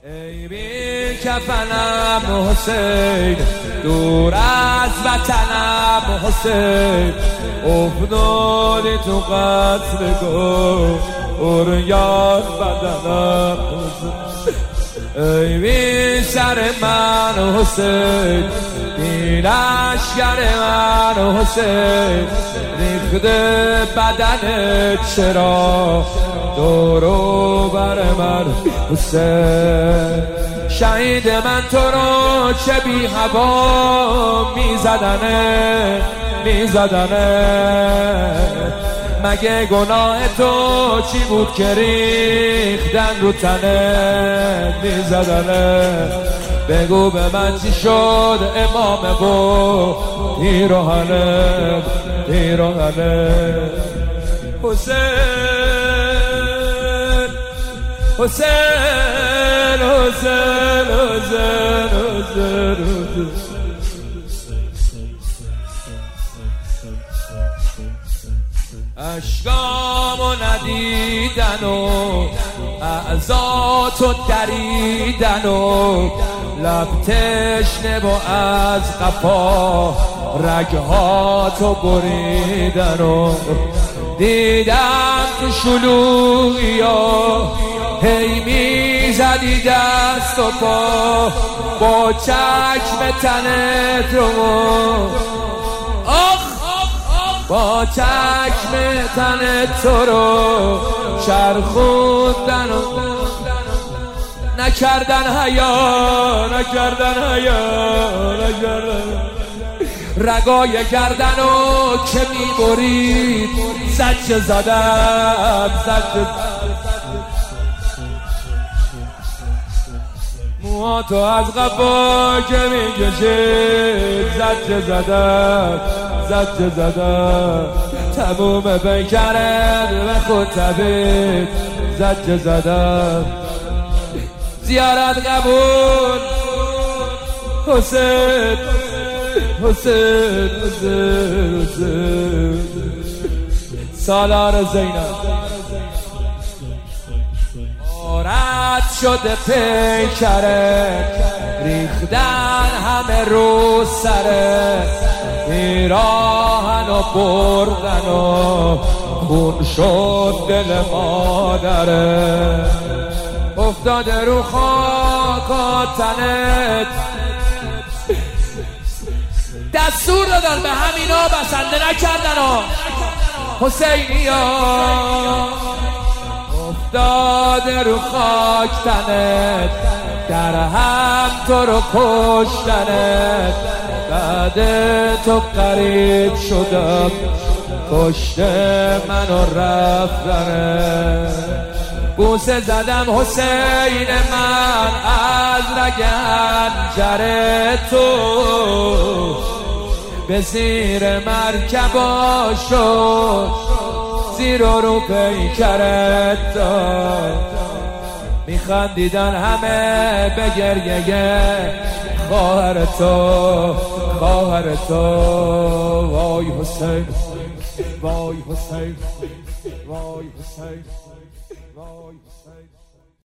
ای بی کفنم حسین، دور از وطنم حسین، افتادی تو قتلگاه عریان بدنم حسین. ای بی سر من حسین، بی لشگر من حسین، ریخته بدنت چرا دور و بر من حسین. شهید من تو رو چه بی هوا میزدنه مگه گناه تو چی بود که ریختن رو تنه میزدنه. بگو به من چی شد امام و پیراهنه حسین حسین حسین حسین حسین. اشکامو ندیدن و اعضاتو دریدن و لب تشنه و از قفا رگهاتو بریدن و دیدم تو شلوغیا هی میزدی دست و پا با چشم تنت رو با چشم تنت تو رو چرخوندن و نکردن حیا رگای گردن و که میبرید زجه زدم موهاتو از قفا که میکشید زجه زدم تموم پیکرت به خود تبید زجه زدم. زیارت قبول حسین حسین حسین. سالار زینب آرد شده پیکرت ریختن همه رو سرت پیراهن و بردن و خون شد دل مادرت افتاده رو خاک تنت. دستور دادن به همینا بسنده نکردن ها حسینی ها. افتاده رو خاک تنت در هم تو رو کشتنت. بعد تو قریب شدم کشته منو رفتنت. بوسه زدم حسین من از رگ حنجر تو به زیر مرکبا شد زیر و رو پیکرت داد. میخندیدن همه به گریه خواهر تو وای حسین وای حسین وای حسین وای حسین.